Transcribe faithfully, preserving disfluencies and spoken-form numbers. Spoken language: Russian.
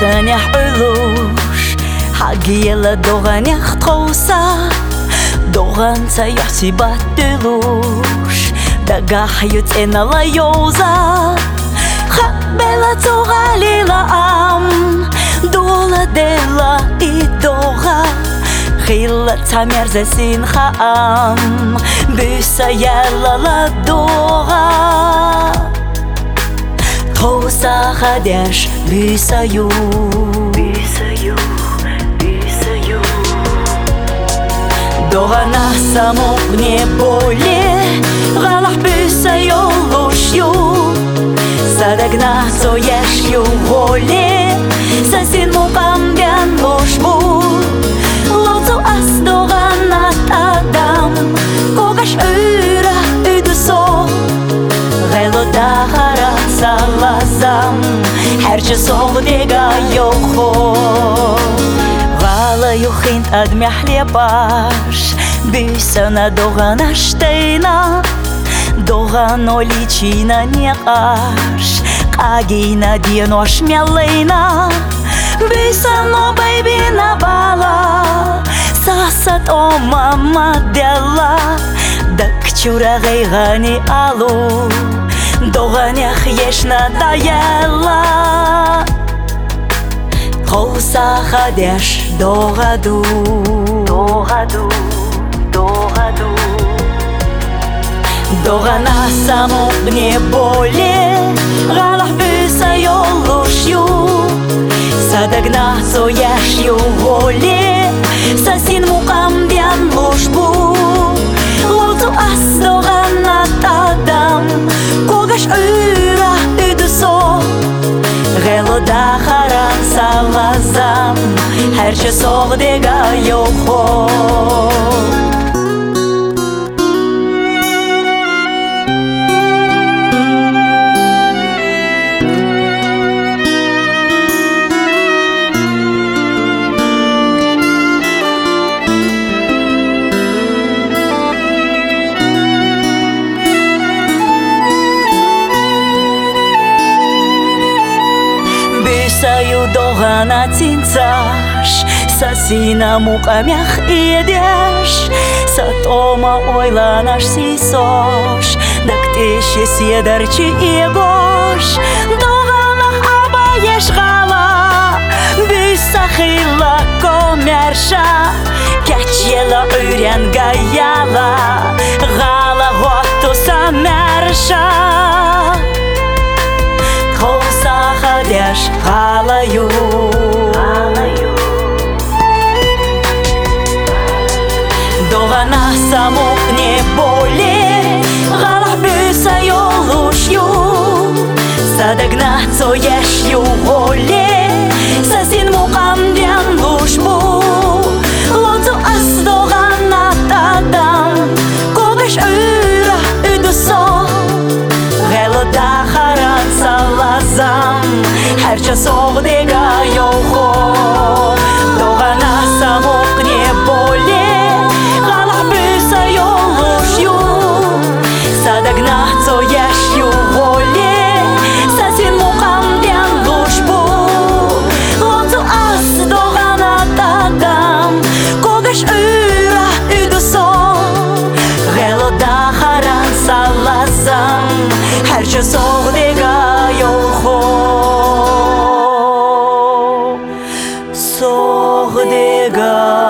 Сынях ойлуш Хагиела доганях тхоса Доган цаях сибат дылуш Дагах юценала йоза Хабела цогалила ам Дола дела и дога Хила цамерзесин хаам Büsa ялала дога Тоса хадяш büsаю Büsаю, büsаю Догана саму не боле Галах büsаю лушью Садагна соешью воле Сасин мукам бян лушбу Лоцу ас доганат адам Когаш ыра үдүсо Гелода хараса лазам Herçe soğdega yokho Gala yuhin admihle baş Büsana doğana штейна Doğan olичина не аш Кагина динош мялейна Büsano baby на бала Сасат о мама дела Дакчура гайгани алу Доганях ешна даяла Хоса хадяш догаду Догаду, догаду Догана саму не боле Галах büsаю лушью Садагна сояшью воле Сасин мукам бян лушбу Лоцу ас доганат адам Когаш ыра үдүсо Гелода харам салазам Herçe soğdega yokho Büsаю догана цинцаш Сасина мукамях идеш Сатома ойланаш сисош Дактеше седарчи игош Доганах абаеш гала Büsa хила комерша Кячела үрен гаяла Гала готу самерша Хоса хадяш халаю Догана саму не боле Галах büsаю лушью Садагна соешью воле Сасин мукам бян лушбу Лоцу ас доганат адам Когаш ыра үдүсо Гелода харан салазам Herçe soğdega yokho Догана саму не боле Галах büsаю лушью Садагна соешью воле Сасин мукам бян лушбу Лоцу ас доганат адам Когаш ыра үдүсо Гелода харан салазам Herçe soğdega yokho Soğdega